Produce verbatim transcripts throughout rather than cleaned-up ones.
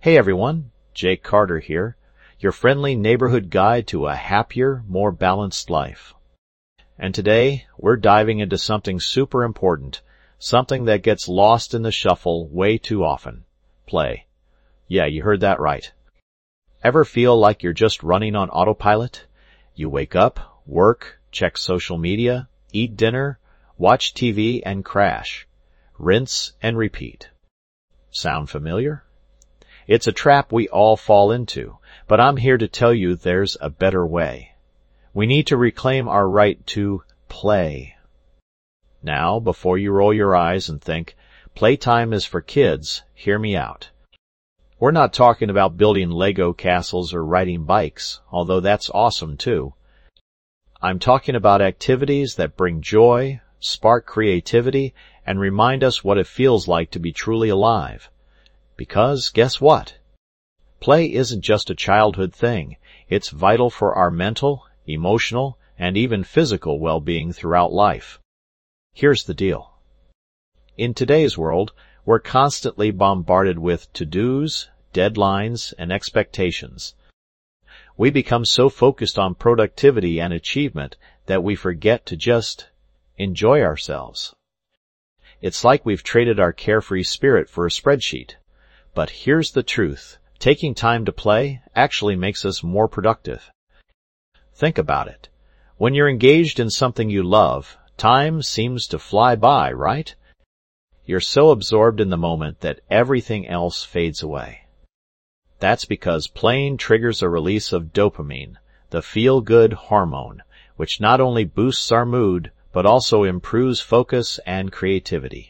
Hey everyone, Jake Carter here, your friendly neighborhood guide to a happier, more balanced life. And today, we're diving into something super important, something that gets lost in the shuffle way too often. Play. Yeah, you heard that right. Ever feel like you're just running on autopilot? You wake up, work, check social media, eat dinner, watch T V, and crash. Rinse and repeat. Sound familiar? It's a trap we all fall into, but I'm here to tell you there's a better way. We need to reclaim our right to play. Now, before you roll your eyes and think, playtime is for kids, hear me out. We're not talking about building Lego castles or riding bikes, although that's awesome too. I'm talking about activities that bring joy, spark creativity, and remind us what it feels like to be truly alive. Because, guess what? Play isn't just a childhood thing. It's vital for our mental, emotional, and even physical well-being throughout life. Here's the deal. In today's world, we're constantly bombarded with to-dos, deadlines, and expectations. We become so focused on productivity and achievement that we forget to just enjoy ourselves. It's like we've traded our carefree spirit for a spreadsheet. But here's the truth. Taking time to play actually makes us more productive. Think about it. When you're engaged in something you love, time seems to fly by, right? You're so absorbed in the moment that everything else fades away. That's because playing triggers a release of dopamine, the feel-good hormone, which not only boosts our mood, but also improves focus and creativity.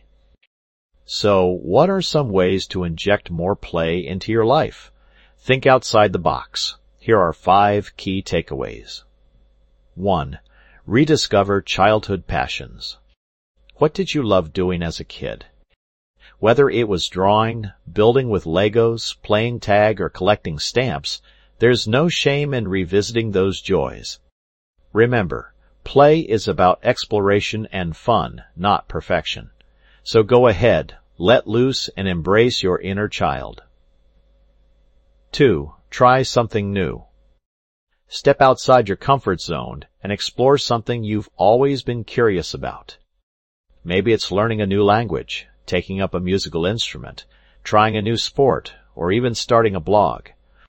So, what are some ways to inject more play into your life? Think outside the box. Here are five key takeaways. One. Rediscover childhood passions. What did you love doing as a kid? Whether it was drawing, building with Legos, playing tag, or collecting stamps, there's no shame in revisiting those joys. Remember, play is about exploration and fun, not perfection. So go ahead, let loose, and embrace your inner child. Two. Try something new. Step outside your comfort zone and explore something you've always been curious about. Maybe it's learning a new language, taking up a musical instrument, trying a new sport, or even starting a blog.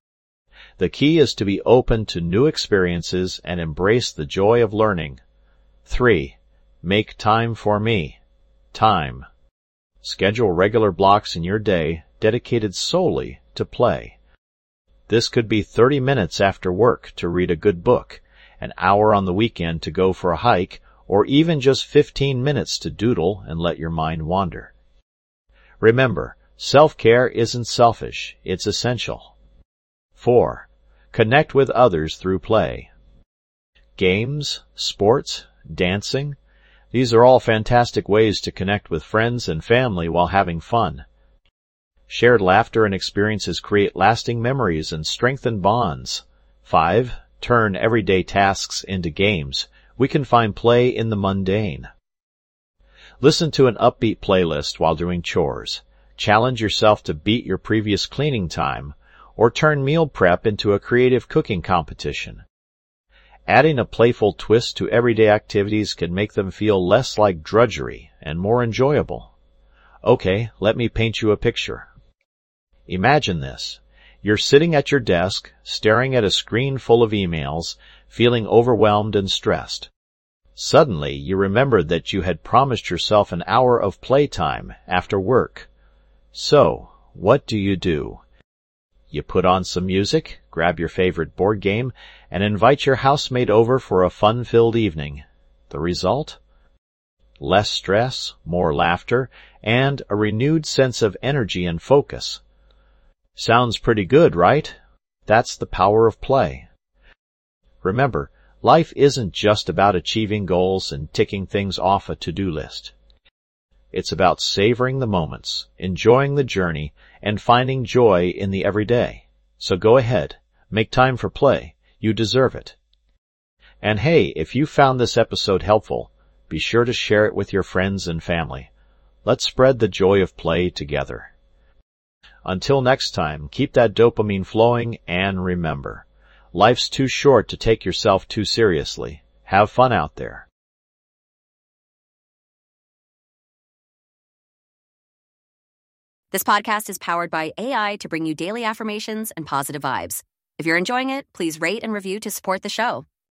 The key is to be open to new experiences and embrace the joy of learning. Three. Make time for me. Time. Schedule regular blocks in your day dedicated solely to play. This could be thirty minutes after work to read a good book, an hour on the weekend to go for a hike, or even just fifteen minutes to doodle and let your mind wander. Remember, self-care isn't selfish, it's essential. Four. Connect with others through play. Games, sports, dancing, these are all fantastic ways to connect with friends and family while having fun. Shared laughter and experiences create lasting memories and strengthen bonds. Five. Turn everyday tasks into games. We can find play in the mundane. Listen to an upbeat playlist while doing chores. Challenge yourself to beat your previous cleaning time, or turn meal prep into a creative cooking competition. Adding a playful twist to everyday activities can make them feel less like drudgery and more enjoyable. Okay, let me paint you a picture. Imagine this. You're sitting at your desk, staring at a screen full of emails, feeling overwhelmed and stressed. Suddenly, you remembered that you had promised yourself an hour of playtime after work. So, what do you do? You put on some music, grab your favorite board game, and invite your housemate over for a fun-filled evening. The result? Less stress, more laughter, and a renewed sense of energy and focus. Sounds pretty good, right? That's the power of play. Remember, life isn't just about achieving goals and ticking things off a to-do list. It's about savoring the moments, enjoying the journey, and finding joy in the everyday. So go ahead, make time for play. You deserve it. And hey, if you found this episode helpful, be sure to share it with your friends and family. Let's spread the joy of play together. Until next time, keep that dopamine flowing, and remember, life's too short to take yourself too seriously. Have fun out there. This podcast is powered by A I to bring you daily affirmations and positive vibes. If you're enjoying it, please rate and review to support the show.